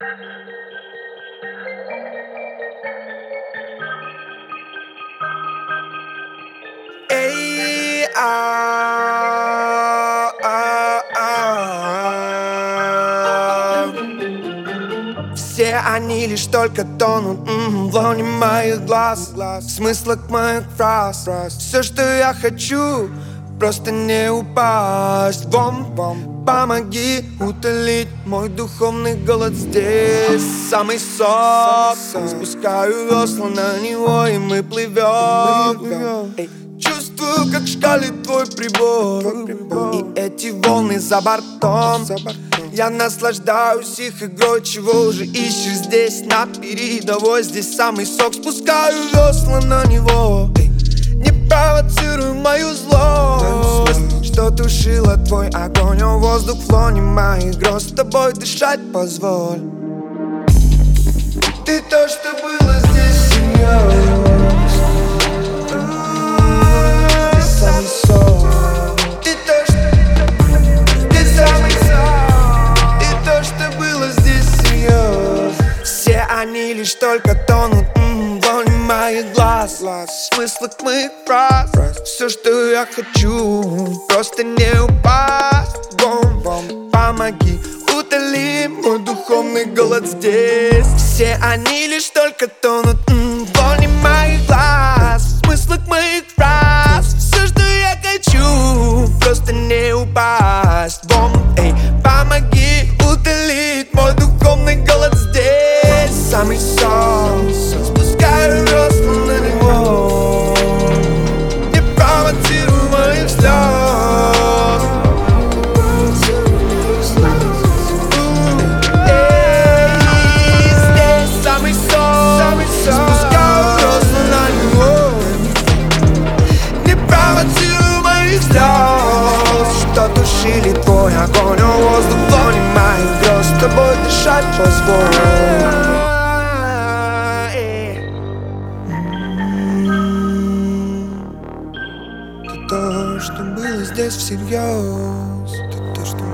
Эй, Все они лишь только тонут в лоне моих глаз, в смыслах моих фраз. Все, что я хочу, просто не упасть. Помоги утолить мой духовный голод здесь. Самый сок, спускаю весла на него, и мы плывем. Чувствую, как шкалит твой прибор, и эти волны за бортом. Я наслаждаюсь их игрой, чего уже ищешь здесь на передовой. Здесь самый сок, спускаю весла на него. Не провоцируй мою злость, что тушило твой огонь. О, воздух в лоне моих гроз, с тобой дышать позволь. Ты то, что было здесь, семьей. Самый сок. Ты то, что было здесь, семьей. Все они лишь только тонут в лоне моих глаз, в смыслах моих фраз. Все, что я хочу, просто не упасть. Помоги, утоли мой духовный голод здесь. Все они лишь только тонут в лоне моих глаз, в смыслах моих фраз. Все, что я хочу, просто не упасть. Помоги утолить мой духовный голод здесь. Самый сон, спускаю весла на него. Не провоцируй моих слез. Здесь самый сон, спускаю весла на него. Не провоцируй моих слез, что тушили твой огонь. О, воздух в лоне моих гроз, с тобой дышать позволь. Ты то, что было здесь всерьез. Ты то, что